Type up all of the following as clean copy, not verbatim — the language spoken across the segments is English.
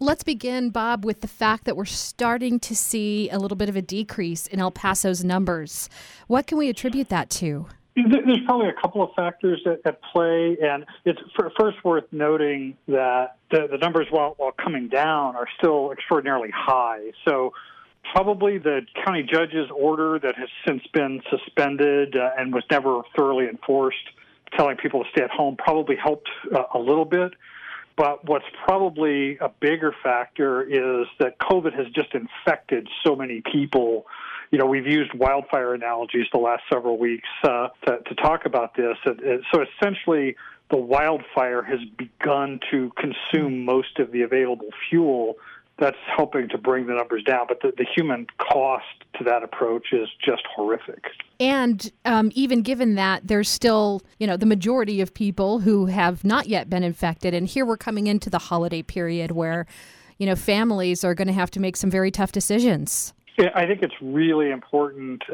Let's begin, Bob, with the fact that we're starting to see a little bit of a decrease in El Paso's numbers. What can we attribute that to? There's probably a couple of factors at play, and it's first worth noting that the numbers, while coming down, are still extraordinarily high. So probably the county judge's order that has since been suspended and was never thoroughly enforced, telling people to stay at home, probably helped a little bit. But what's probably a bigger factor is that COVID has just infected so many people. You know, we've used wildfire analogies the last several weeks to talk about this. So essentially, the wildfire has begun to consume most of the available fuel. That's helping to bring the numbers down. But the human cost to that approach is just horrific. And even given that, there's still, the majority of people who have not yet been infected. And here we're coming into the holiday period where, families are going to have to make some very tough decisions. Yeah, I think it's really important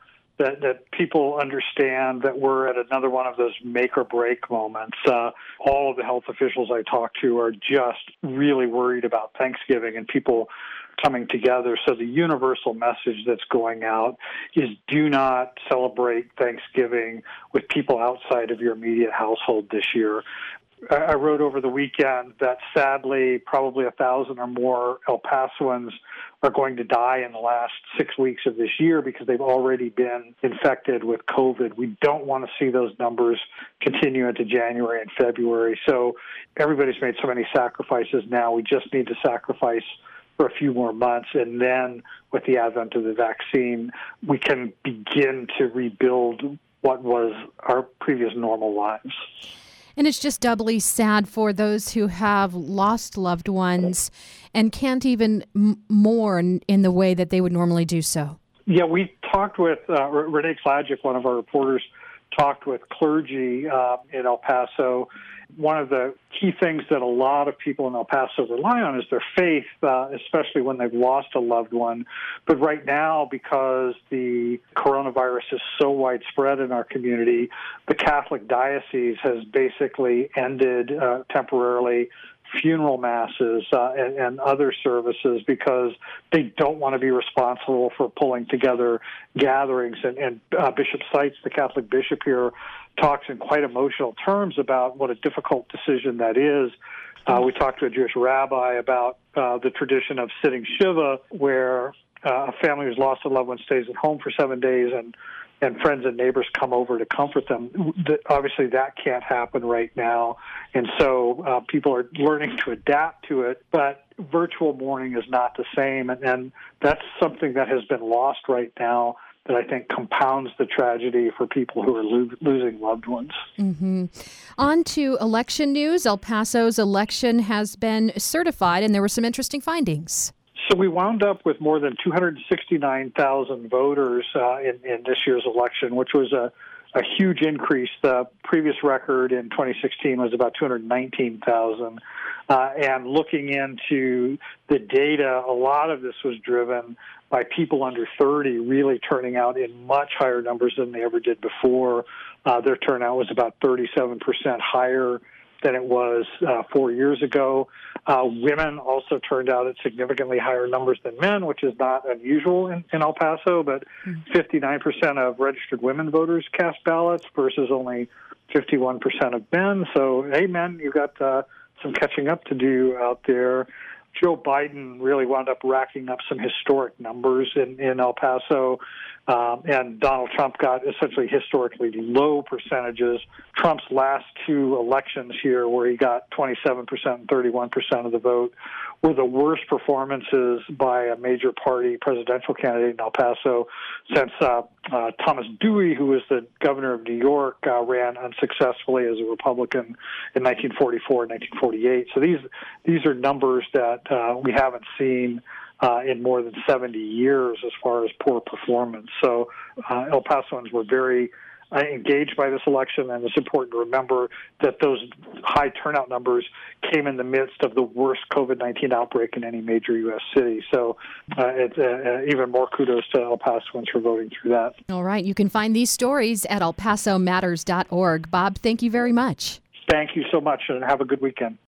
that people understand that we're at another one of those make or break moments. All of the health officials I talk to are just really worried about Thanksgiving and people coming together. So the universal message that's going out is do not celebrate Thanksgiving with people outside of your immediate household this year. I wrote over the weekend that sadly probably 1,000 or more El Pasoans are going to die in the last 6 weeks of this year because they've already been infected with COVID. We don't want to see those numbers continue into January and February. So everybody's made so many sacrifices now. We just need to sacrifice for a few more months, and then with the advent of the vaccine, we can begin to rebuild what was our previous normal lives. And it's just doubly sad for those who have lost loved ones and can't even mourn in the way that they would normally do so. Yeah, we talked with Renee Klajic, one of our reporters, talked with clergy in El Paso. One of the key things that a lot of people in El Paso rely on is their faith, especially when they've lost a loved one. But right now, because the coronavirus is so widespread in our community, the Catholic diocese has basically ended temporarily funeral masses and other services because they don't want to be responsible for pulling together gatherings. And Bishop Seitz, the Catholic bishop here, talks in quite emotional terms about what a difficult decision that is. We talked to a Jewish rabbi about the tradition of sitting Shiva, where a family who's lost a loved one stays at home for 7 days and friends and neighbors come over to comfort them. Obviously, that can't happen right now, and so people are learning to adapt to it, but virtual mourning is not the same, and that's something that has been lost right now that I think compounds the tragedy for people who are losing loved ones. Mm-hmm. On to election news. El Paso's election has been certified, and there were some interesting findings. So we wound up with more than 269,000 voters in this year's election, which was a huge increase. The previous record in 2016 was about 219,000. And looking into the data, a lot of this was driven by people under 30 really turning out in much higher numbers than they ever did before. Their turnout was about 37% higher than it was 4 years ago. Women also turned out at significantly higher numbers than men, which is not unusual in El Paso, but 59% of registered women voters cast ballots versus only 51% of men. So, hey, men, you've got some catching up to do out there. Joe Biden really wound up racking up some historic numbers in El Paso, and Donald Trump got essentially historically low percentages. Trump's last two elections here, where he got 27% and 31% of the vote, were the worst performances by a major party presidential candidate in El Paso since Thomas Dewey, who was the governor of New York, ran unsuccessfully as a Republican in 1944 and 1948. So these are numbers that we haven't seen in more than 70 years as far as poor performance. So El Pasoans were very engaged by this election, and it's important to remember that those high turnout numbers came in the midst of the worst COVID-19 outbreak in any major U.S. city. So it's even more kudos to El Pasoans for voting through that. All right. You can find these stories at elpasomatters.org. Bob, thank you very much. Thank you so much, and have a good weekend.